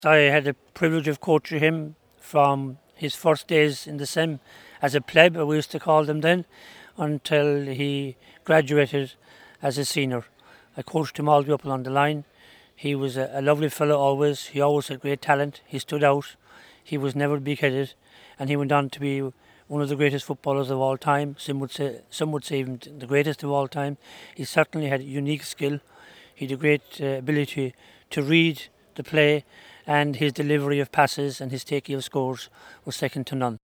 I had the privilege of coaching him from his first days in the sim as a pleb, we used to call them then, until he graduated as a senior. I coached him all the way up along the line. He was a lovely fellow always. He always had great talent. He stood out. He was never big-headed, and he went on to be one of the greatest footballers of all time. Some would say even the greatest of all time. He certainly had unique skill. He had a great ability to read the play, and his delivery of passes and his taking of scores was second to none.